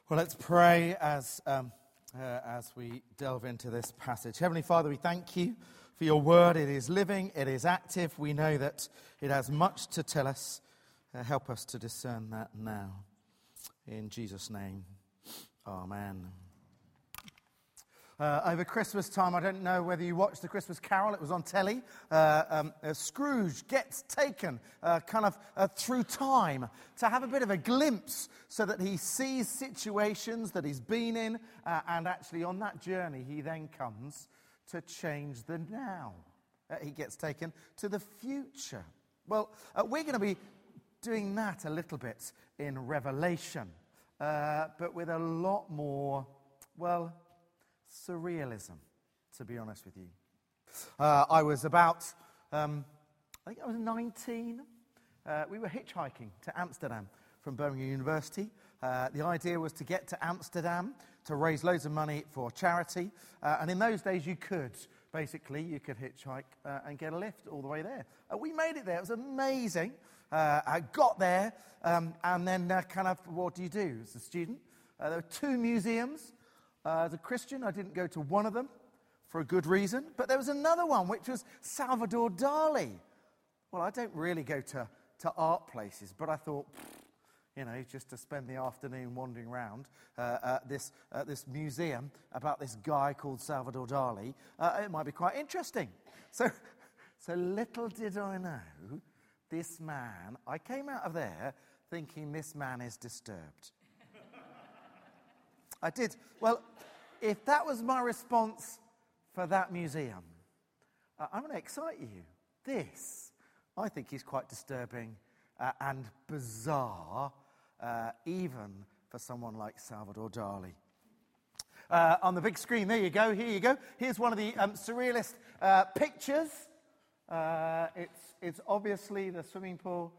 Well, let's pray as we delve into this passage. Heavenly Father, we thank you for your word. It is living, it is active. We know that it has much to tell us. Help us to discern that now. In Jesus' name, amen. Over Christmas time, I don't know whether you watched the Christmas Carol. It was on telly. Scrooge gets taken through time to have a bit of a glimpse so that he sees situations that he's been in. And actually on that journey, he then comes to change the now. He gets taken to the future. Well, we're going to be doing that a little bit in Revelation. But with a lot more, surrealism, to be honest with you. I was about, I think I was 19. We were hitchhiking to Amsterdam from Birmingham University. The idea was to get to Amsterdam to raise loads of money for charity. And in those days you could hitchhike and get a lift all the way there. We made it there. It was amazing. I got there and then what do you do as a student? There were 2 museums. As a Christian, I didn't go to one of them for a good reason. But there was another one, which was Salvador Dali. Well, I don't really go to art places, but I thought, just to spend the afternoon wandering around this museum about this guy called Salvador Dali, it might be quite interesting. So little did I know, this man, I came out of there thinking this man is disturbed. I did. Well, if that was my response for that museum, I'm going to excite you. This, I think, is quite disturbing and bizarre, even for someone like Salvador Dali. On the big screen, there you go. Here you go. Here's one of the surrealist pictures. It's obviously the swimming pool.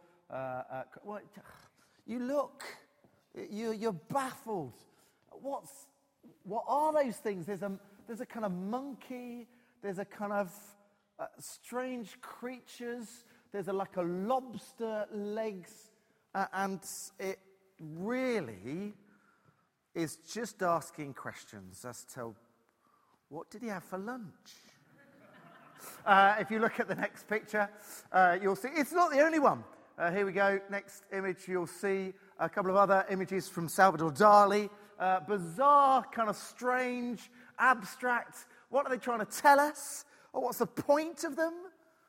You look. You're baffled. What are those things? There's a kind of monkey. There's a kind of strange creatures. There's a lobster legs, and it really is just asking questions as to what did he have for lunch. If you look at the next picture, you'll see it's not the only one. Here we go. Next image, you'll see a couple of other images from Salvador Dali. Bizarre, kind of strange, abstract. What are they trying to tell us? Or what's the point of them?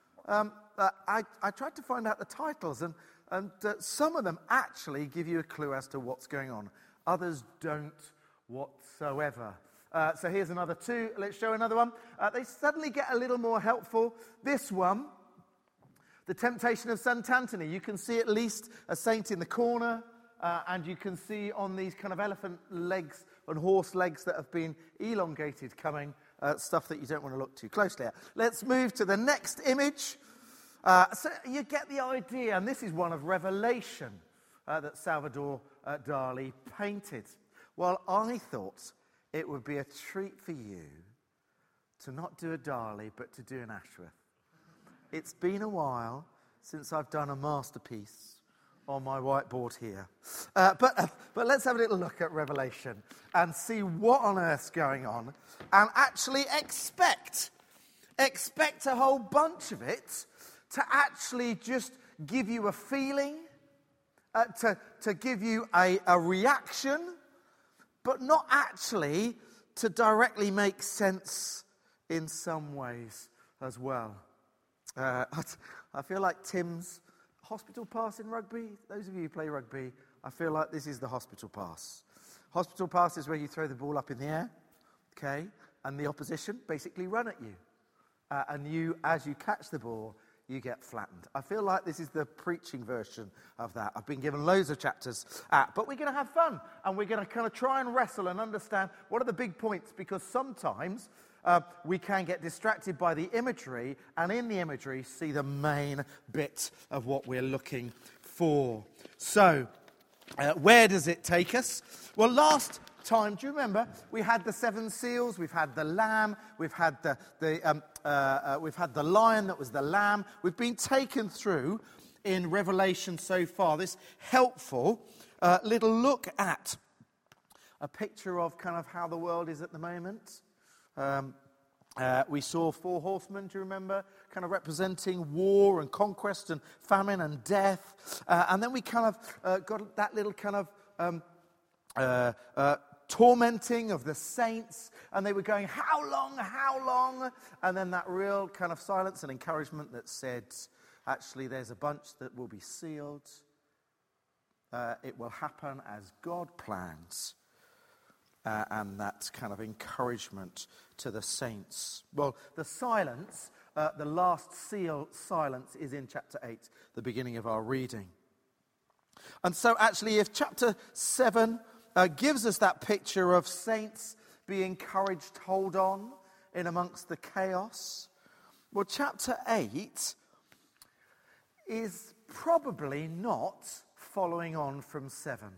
I tried to find out the titles, and some of them actually give you a clue as to what's going on. Others don't whatsoever. So here's another 2. Let's show another one. They suddenly get a little more helpful. This one, the Temptation of St. Anthony. You can see at least a saint in the corner. And you can see on these kind of elephant legs and horse legs that have been elongated coming, stuff that you don't want to look too closely at. Let's move to the next image. So you get the idea, and this is one of Revelation that Salvador Dali painted. Well, I thought it would be a treat for you to not do a Dali, but to do an Ashworth. It's been a while since I've done a masterpiece on my whiteboard here. But let's have a little look at Revelation and see what on earth's going on, and actually expect a whole bunch of it to actually just give you a feeling, to give you a reaction, but not actually to directly make sense in some ways as well. I feel like Tim's hospital pass in rugby. Those of you who play rugby, I feel like this is the hospital pass. Hospital pass is where you throw the ball up in the air, okay, and the opposition basically run at you. And you, as you catch the ball, you get flattened. I feel like this is the preaching version of that. I've been given loads of chapters, but we're going to have fun, and we're going to kind of try and wrestle and understand what are the big points, because sometimes we can get distracted by the imagery, and in the imagery see the main bit of what we're looking for. So, where does it take us? Well, last time, do you remember? We had the 7 seals, we've had the lamb, we've had we've had the lion that was the lamb. We've been taken through in Revelation so far this helpful little look at a picture of kind of how the world is at the moment. We saw 4 horsemen, do you remember? Kind of representing war and conquest and famine and death. And then we kind of got that little kind of tormenting of the saints. And they were going, how long, how long? And then that real kind of silence and encouragement that said, actually, there's a bunch that will be sealed. It will happen as God plans. And that kind of encouragement to the saints. Well, the silence, the last seal silence is in chapter 8, the beginning of our reading. And so actually if chapter 7 gives us that picture of saints be encouraged, hold on, in amongst the chaos, well, chapter 8 is probably not following on from 7.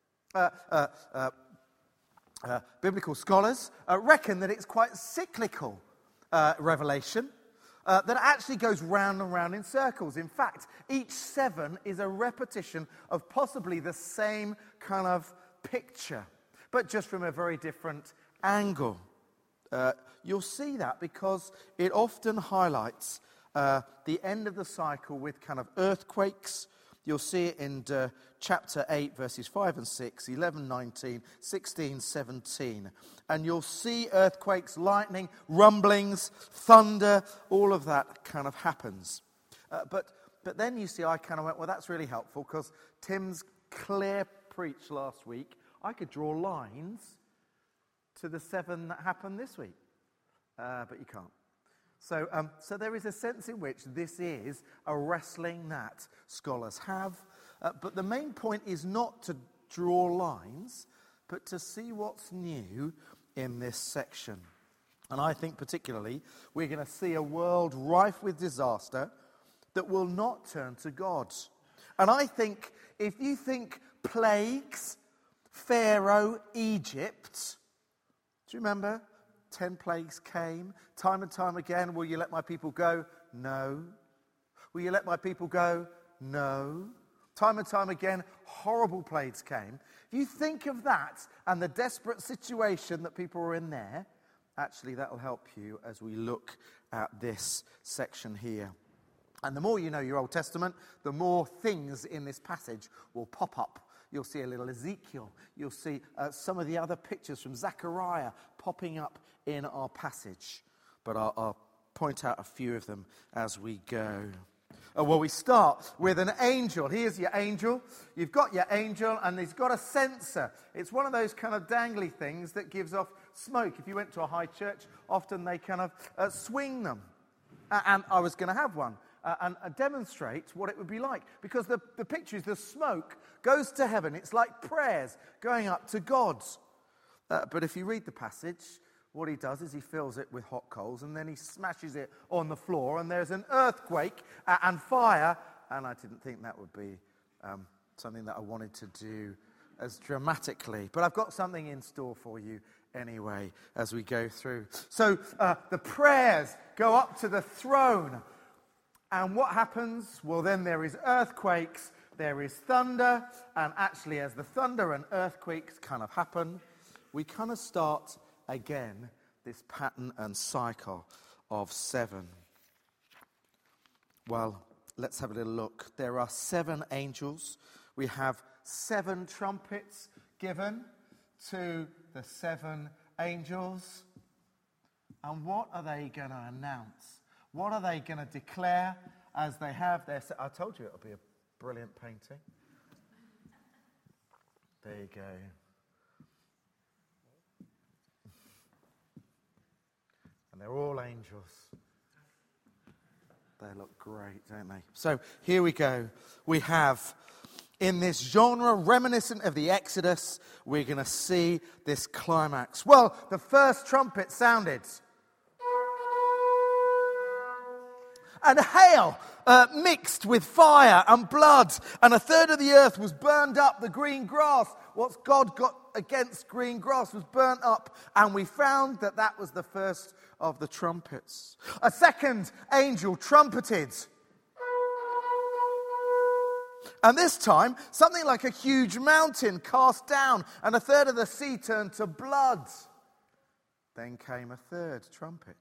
Biblical scholars reckon that it's quite cyclical revelation that actually goes round and round in circles. In fact, each 7 is a repetition of possibly the same kind of picture, but just from a very different angle. You'll see that because it often highlights the end of the cycle with kind of earthquakes. You'll see it in chapter 8, verses 5 and 6, 11, 19, 16, 17. And you'll see earthquakes, lightning, rumblings, thunder, all of that kind of happens. But then you see, I kind of went, well, that's really helpful because Tim's clear preach last week, I could draw lines to the 7 that happened this week. But you can't. So there is a sense in which this is a wrestling that scholars have. But the main point is not to draw lines, but to see what's new in this section. And I think particularly we're going to see a world rife with disaster that will not turn to God. And I think if you think plagues, Pharaoh, Egypt, do you remember? 10 plagues came, time and time again. Will you let my people go? No. Will you let my people go? No. Time and time again, horrible plagues came. If you think of that and the desperate situation that people were in there, actually that will help you as we look at this section here. And the more you know your Old Testament, the more things in this passage will pop up. You'll see a little Ezekiel. You'll see some of the other pictures from Zechariah popping up in our passage. But I'll point out a few of them as we go. Well, we start with an angel. Here's your angel. You've got your angel, and he's got a censer. It's one of those kind of dangly things that gives off smoke. If you went to a high church, often they kind of swing them. And I was going to have one. And demonstrate what it would be like. Because the picture is the smoke goes to heaven. It's like prayers going up to God. But if you read the passage, what he does is he fills it with hot coals and then he smashes it on the floor and there's an earthquake and fire. And I didn't think that would be something that I wanted to do as dramatically. But I've got something in store for you anyway as we go through. So the prayers go up to the throne. And what happens? Well, then there is earthquakes, there is thunder, and actually as the thunder and earthquakes kind of happen, we kind of start again this pattern and cycle of 7. Well, let's have a little look. There are 7 angels. We have 7 trumpets given to the 7 angels. And what are they going to announce? What are they going to declare as they have their... I told you it'll be a brilliant painting. There you go. And they're all angels. They look great, don't they? So here we go. We have, in this genre reminiscent of the Exodus, we're going to see this climax. Well, the first trumpet sounded. And hail mixed with fire and blood, and a third of the earth was burned up. The green grass, what God got against green grass, was burnt up, and we found that that was the first of the trumpets. A second angel trumpeted, And this time, something like a huge mountain cast down, and a third of the sea turned to blood. Then came a third trumpet.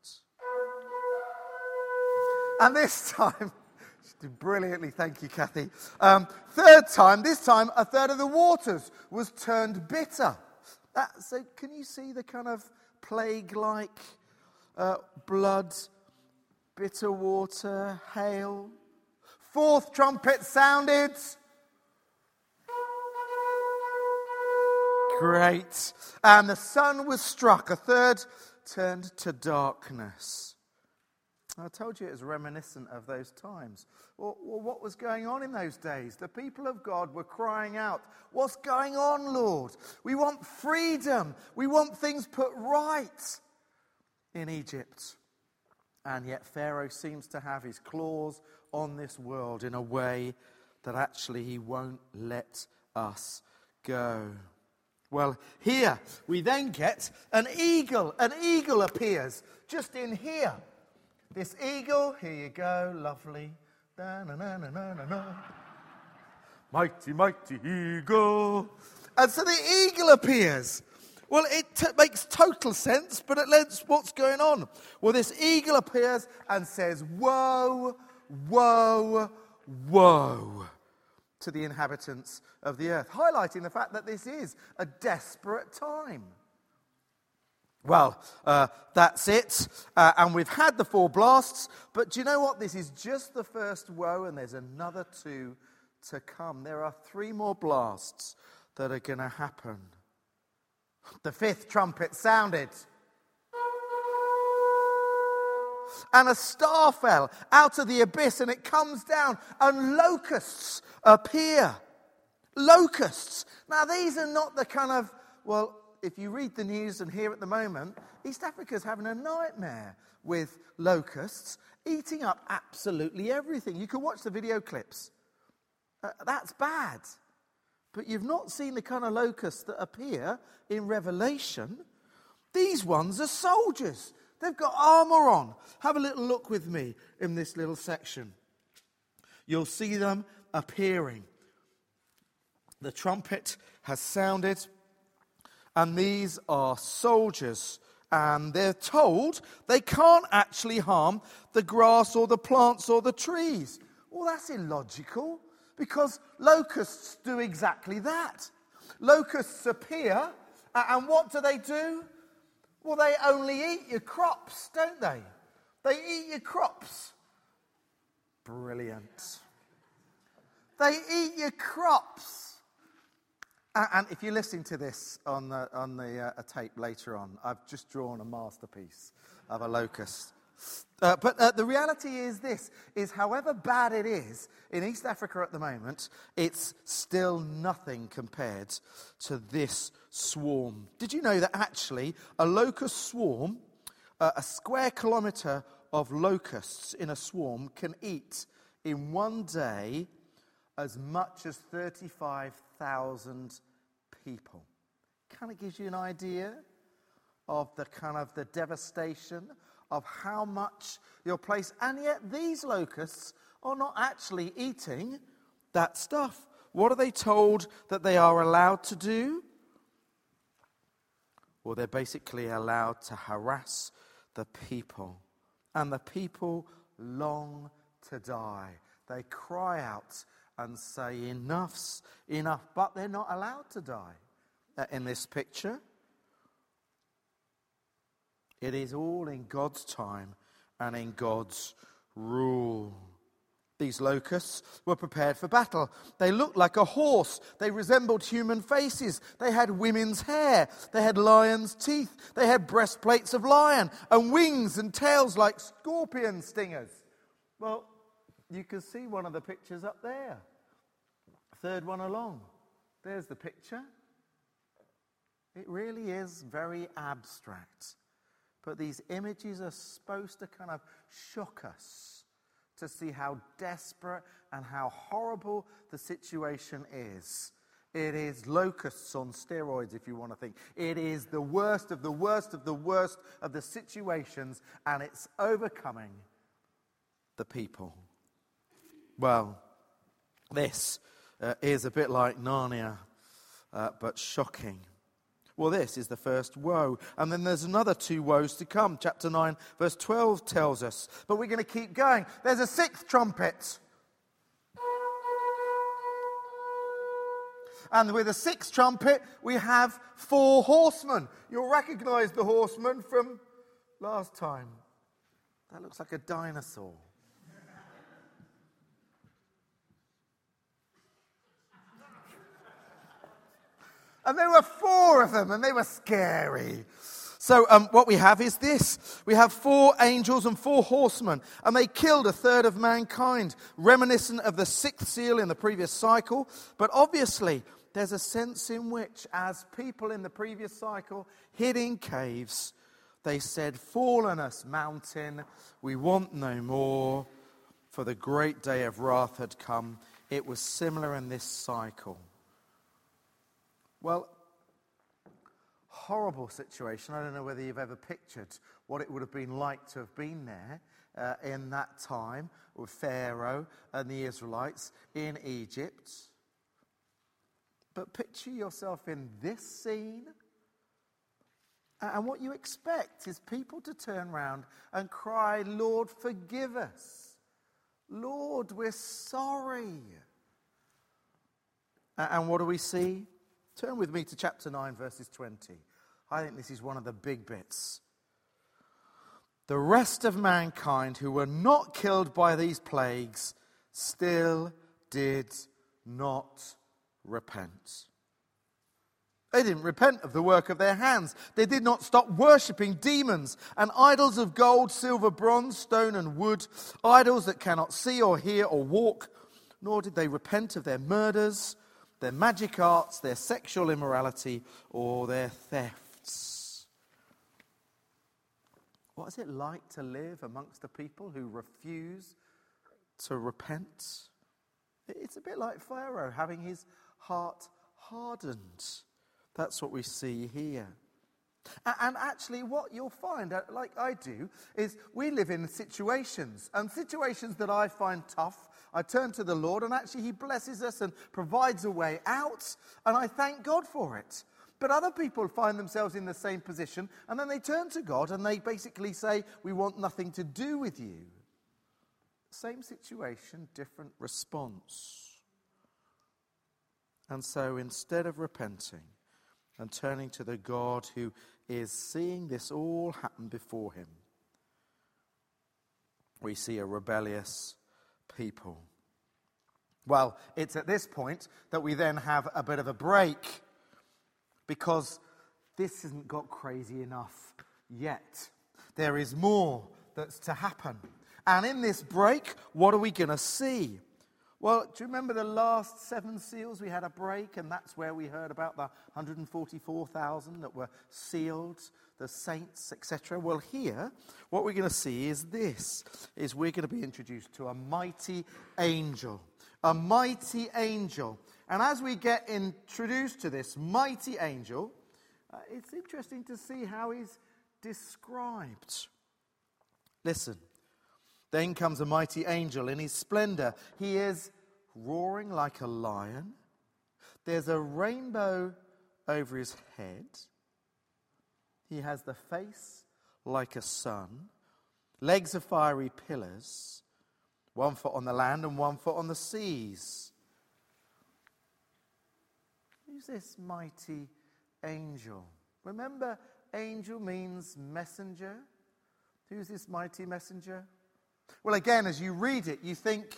And this time, she did brilliantly, thank you, Kathy. Third time, this time, a third of the waters was turned bitter. So can you see the kind of plague-like blood, bitter water, hail? Fourth trumpet sounded. Great. And the sun was struck. A third turned to darkness. I told you it was reminiscent of those times. Well, what was going on in those days? The people of God were crying out, "What's going on, Lord? We want freedom. We want things put right in Egypt." And yet Pharaoh seems to have his claws on this world in a way that actually he won't let us go. Well, here we then get an eagle. An eagle appears just in here. This eagle, here you go, lovely. Da-na-na-na-na-na. Mighty, mighty eagle. And so the eagle appears. Well, it makes total sense, but it lets what's going on. Well, this eagle appears and says, "Woe, woe, woe," to the inhabitants of the earth, highlighting the fact that this is a desperate time. Well, that's it. And we've had the 4 blasts, but do you know what? This is just the first woe, and there's another 2 to come. There are 3 more blasts that are going to happen. The 5th trumpet sounded. And a star fell out of the abyss, and it comes down, and locusts appear. Locusts. Now, these are not the kind of, well, if you read the news and hear at the moment, East Africa's having a nightmare with locusts eating up absolutely everything. You can watch the video clips. That's bad. But you've not seen the kind of locusts that appear in Revelation. These ones are soldiers. They've got armor on. Have a little look with me in this little section. You'll see them appearing. The trumpet has sounded, and these are soldiers. And they're told they can't actually harm the grass or the plants or the trees. Well, that's illogical, because locusts do exactly that. Locusts appear, and what do? Well, they only eat your crops, don't they? They eat your crops. Brilliant. They eat your crops. And if you're listening to this on the tape later on, I've just drawn a masterpiece of a locust. But the reality is this, is however bad it is in East Africa at the moment, it's still nothing compared to this swarm. Did you know that actually a locust swarm, a square kilometre of locusts in a swarm can eat in one day as much as 35,000 people? Kind of gives you an idea of the kind of the devastation of how much your place. And yet these locusts are not actually eating that stuff. What are they told that they are allowed to do? Well, they're basically allowed to harass the people. And the people long to die. They cry out and say, "Enough's enough." But they're not allowed to die in this picture. It is all in God's time and in God's rule. These locusts were prepared for battle. They looked like a horse. They resembled human faces. They had women's hair. They had lion's teeth. They had breastplates of lion and wings and tails like scorpion stingers. Well, you can see one of the pictures up there. Third one along. There's the picture. It really is very abstract. But these images are supposed to kind of shock us to see how desperate and how horrible the situation is. It is locusts on steroids, if you want to think. It is the worst of the worst of the worst of the situations, and it's overcoming the people. Well, this is a bit like Narnia, but shocking. Well, this is the first woe. And then there's another 2 woes to come. Chapter 9, verse 12 tells us. But we're going to keep going. There's a 6th trumpet. And with the 6th trumpet, we have 4 horsemen. You'll recognize the horsemen from last time. That looks like a dinosaur. And there were 4 of them, and they were scary. So what we have is this. We have 4 angels and 4 horsemen, and they killed a third of mankind, reminiscent of the 6th seal in the previous cycle. But obviously, there's a sense in which, as people in the previous cycle hid in caves, they said, "Fall on us, mountain, we want no more," for the great day of wrath had come. It was similar in this cycle. Well, horrible situation. I don't know whether you've ever pictured what it would have been like to have been there in that time with Pharaoh and the Israelites in Egypt. But picture yourself in this scene. And what you expect is people to turn around and cry, "Lord, forgive us. Lord, we're sorry." And what do we see? Turn with me to chapter 9, verses 20. I think this is one of the big bits. The rest of mankind who were not killed by these plagues still did not repent. They didn't repent of the work of their hands. They did not stop worshipping demons and idols of gold, silver, bronze, stone, and wood, idols that cannot see or hear or walk, nor did they repent of their murders, their magic arts, their sexual immorality, or their thefts. What is it like to live amongst a people who refuse to repent? It's a bit like Pharaoh having his heart hardened. That's what we see here. And actually what you'll find, like I do, is we live in situations. And situations that I find tough, I turn to the Lord, and actually he blesses us and provides a way out. And I thank God for it. But other people find themselves in the same position, and then they turn to God and they basically say, "We want nothing to do with you." Same situation, different response. And so instead of repenting and turning to the God who is seeing this all happen before him, we see a rebellious people. Well, it's at this point that we then have a bit of a break, because this hasn't got crazy enough yet. There is more that's to happen. And in this break, what are we going to see? Well, do you remember the last 7 seals? We had a break, and that's where we heard about the 144,000 that were sealed, the saints, etc. Well, here, what we're going to see is this, is we're going to be introduced to a mighty angel. A mighty angel. And as we get introduced to this mighty angel, it's interesting to see how he's described. Listen. Then comes a mighty angel in his splendor. He is roaring like a lion. There's a rainbow over his head. He has the face like a sun, legs of fiery pillars, 1 foot on the land and 1 foot on the seas. Who's this mighty angel? Remember, angel means messenger. Who's this mighty messenger? Well, again, as you read it, you think,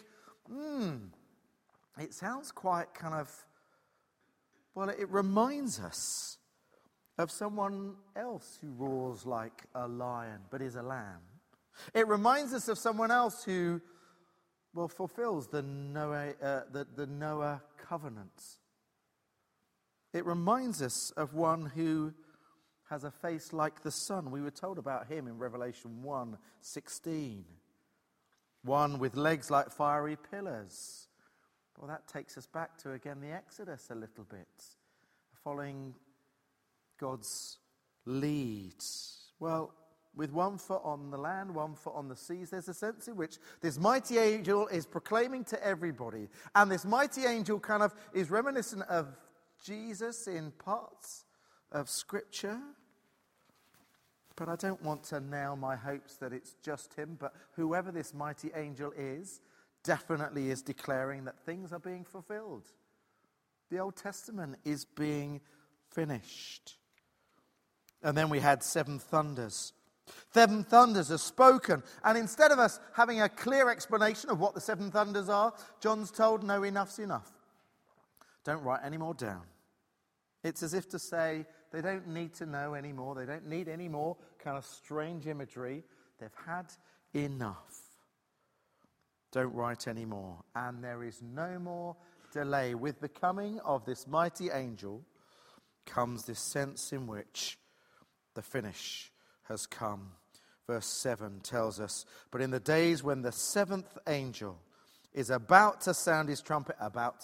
it sounds quite kind of, well, it reminds us of someone else who roars like a lion but is a lamb. It reminds us of someone else who, well, fulfills the Noah covenant. It reminds us of one who has a face like the sun. We were told about him in Revelation 1:16. One with legs like fiery pillars. Well, that takes us back to, again, the Exodus a little bit. Following God's lead. Well, with one foot on the land, one foot on the seas. There's a sense in which this mighty angel is proclaiming to everybody. And this mighty angel kind of is reminiscent of Jesus in parts of Scripture. But I don't want to nail my hopes that it's just him. But whoever this mighty angel is, definitely is declaring that things are being fulfilled. The Old Testament is being finished. And then we had 7 thunders. 7 thunders are spoken. And instead of us having a clear explanation of what the 7 thunders are, John's told, no, enough's enough. Don't write any more down. It's as if to say they don't need to know anymore. They don't need any more kind of strange imagery. They've had enough. Don't write any more. And there is no more delay. With the coming of this mighty angel comes this sense in which the finish has come. Verse 7 tells us, but in the days when the 7th angel is about to sound his trumpet,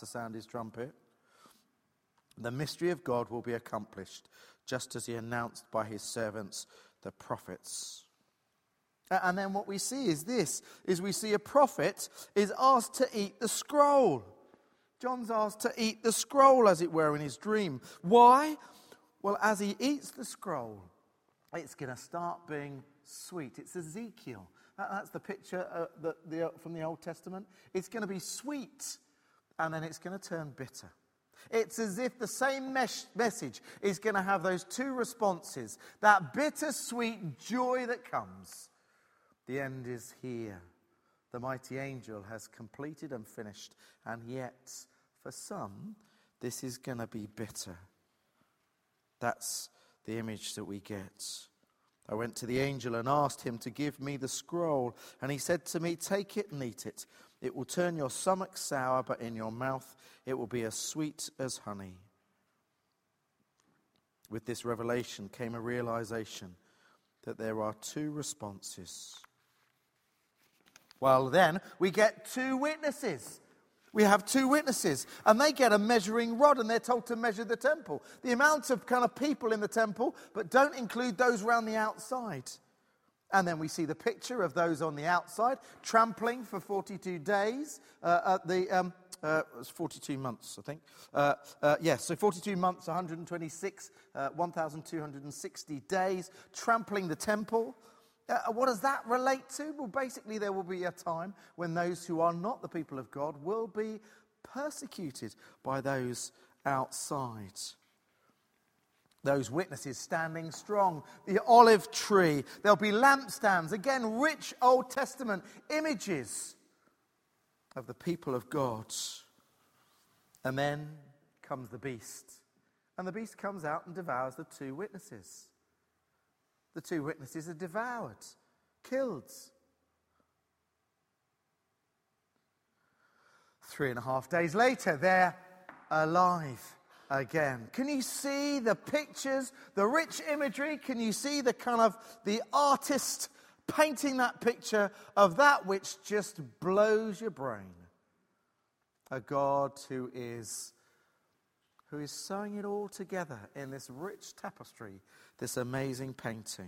the mystery of God will be accomplished, just as he announced by his servants, the prophets. And then what we see is this, is we see a prophet is asked to eat the scroll. John's asked to eat the scroll, as it were, in his dream. Why? Well, as he eats the scroll, it's going to start being sweet. It's Ezekiel. That's the picture from the Old Testament. It's going to be sweet, and then it's going to turn bitter. It's as if the same message is going to have those 2 responses. That bittersweet joy that comes. The end is here. The mighty angel has completed and finished. And yet, for some, this is going to be bitter. That's the image that we get. I went to the angel and asked him to give me the scroll. And he said to me, take it and eat it. It will turn your stomach sour, but in your mouth it will be as sweet as honey. With this revelation came a realization that there are 2 responses. Well, then we get 2 witnesses. We have 2 witnesses, and they get a measuring rod, and they're told to measure the temple. The amount of kind of people in the temple, but don't include those around the outside. And then we see the picture of those on the outside trampling for 42 days it was 42 months, I think. So 42 months, 126, 1,260 days, trampling the temple. What does that relate to? Well, basically there will be a time when those who are not the people of God will be persecuted by those outside. Those witnesses standing strong. The olive tree. There'll be lampstands. Again, rich Old Testament images of the people of God. And then comes the beast. And the beast comes out and devours the 2 witnesses. The 2 witnesses are devoured, killed. 3.5 days later, they're alive again. Can you see the pictures, the rich imagery? Can you see the kind of the artist painting that picture of that which just blows your brain? A God who is sewing it all together in this rich tapestry, this amazing painting.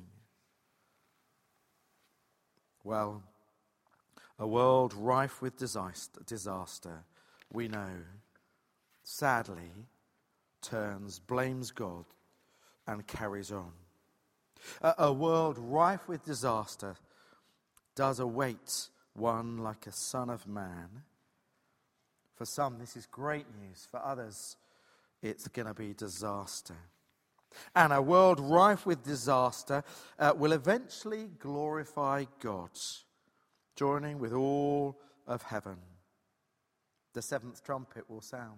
Well, a world rife with disaster, we know, sadly, blames God and carries on. A world rife with disaster does await one like a son of man. For some, this is great news. For others, it's going to be disaster. And a world rife with disaster will eventually glorify God, joining with all of heaven. The 7th trumpet will sound.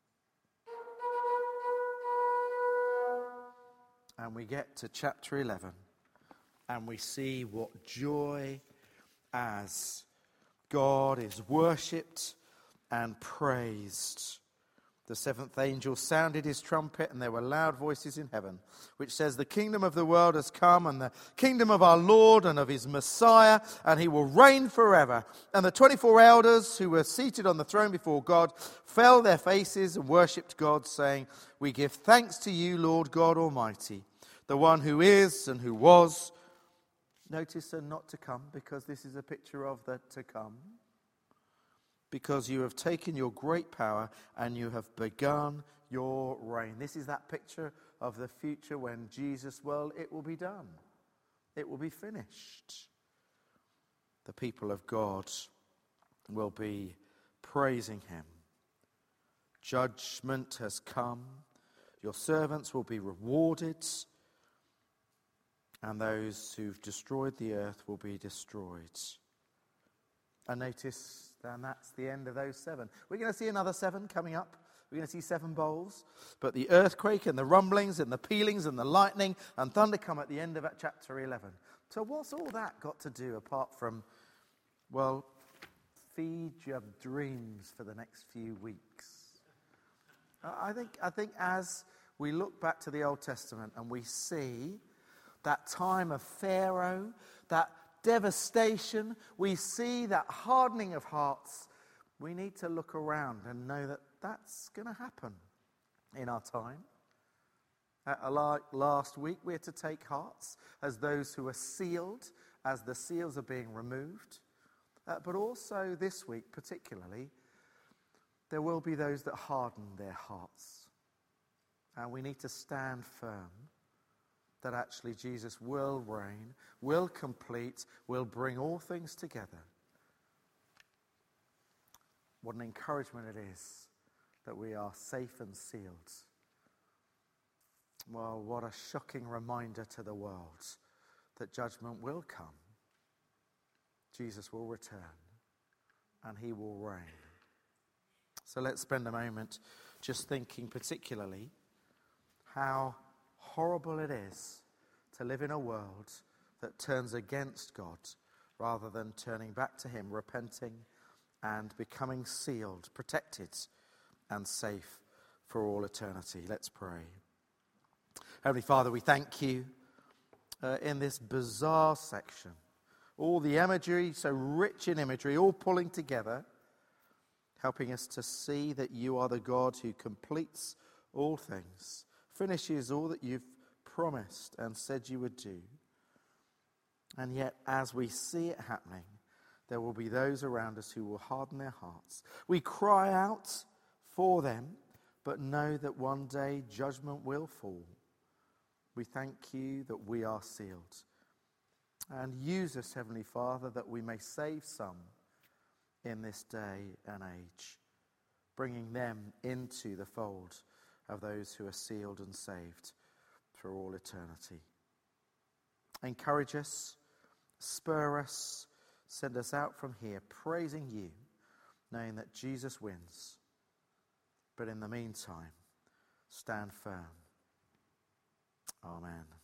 And we get to chapter 11, and we see what joy as God is worshipped and praised. The 7th angel sounded his trumpet, and there were loud voices in heaven, which says, the kingdom of the world has come, and the kingdom of our Lord and of his Messiah, and he will reign forever. And the 24 elders who were seated on the throne before God fell their faces and worshipped God, saying, we give thanks to you, Lord God Almighty, the one who is and who was Notice and not to come, because this is a picture of the to come. Because you have taken your great power and you have begun your reign. This is that picture of the future when Jesus, well, it will be done. It will be finished. The people of God will be praising him. Judgment has come. Your servants will be rewarded. And those who've destroyed the earth will be destroyed. And notice, then that's the end of those 7. We're going to see another 7 coming up. We're going to see 7 bowls. But the earthquake and the rumblings and the pealings and the lightning and thunder come at the end of chapter 11. So what's all that got to do apart from, well, feed your dreams for the next few weeks? I think as we look back to the Old Testament and we see that time of Pharaoh, that devastation, we see that hardening of hearts, we need to look around and know that that's going to happen in our time. Like last week, we're to take hearts as those who are sealed, as the seals are being removed. But also this week particularly, there will be those that harden their hearts. And we need to stand firm that actually Jesus will reign, will complete, will bring all things together. What an encouragement it is that we are safe and sealed. Well, what a shocking reminder to the world that judgment will come. Jesus will return and he will reign. So let's spend a moment just thinking particularly how horrible it is to live in a world that turns against God rather than turning back to him, repenting and becoming sealed, protected and safe for all eternity. Let's pray. Heavenly Father, we thank you in this bizarre section. All the imagery, so rich in imagery, all pulling together, helping us to see that you are the God who completes all things, finishes all that you've promised and said you would do. And yet, as we see it happening, there will be those around us who will harden their hearts. We cry out for them, but know that one day judgment will fall. We thank you that we are sealed. And use us, Heavenly Father, that we may save some in this day and age, bringing them into the fold of those who are sealed and saved for all eternity. Encourage us, spur us, send us out from here praising you, knowing that Jesus wins. But in the meantime, stand firm. Amen.